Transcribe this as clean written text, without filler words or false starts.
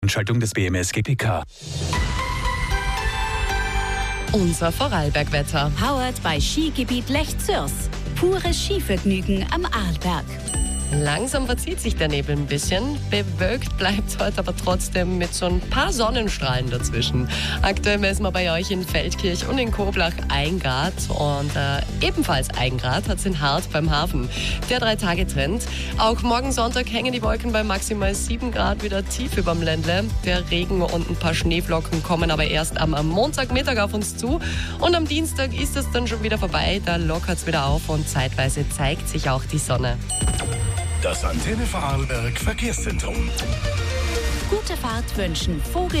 Schaltung des BMS GPK. Unser Vorarlbergwetter. Powered bei Skigebiet Lech-Zürs. Pures Skivergnügen am Arlberg. Langsam verzieht sich der Nebel ein bisschen. Bewölkt bleibt heute aber trotzdem mit so ein paar Sonnenstrahlen dazwischen. Aktuell messen wir bei euch in Feldkirch und in Koblach 1 Grad. Und ebenfalls 1 Grad hat es in Hart beim Hafen. Der 3-Tage-Trend. Auch morgen Sonntag hängen die Wolken bei maximal 7 Grad wieder tief überm Ländle. Der Regen und ein paar Schneeflocken kommen aber erst am Montagmittag auf uns zu. Und am Dienstag ist es dann schon wieder vorbei. Da lockert es wieder auf und zeitweise zeigt sich auch die Sonne. Das Antenne Vorarlberg Verkehrszentrum. Gute Fahrt wünschen Vogel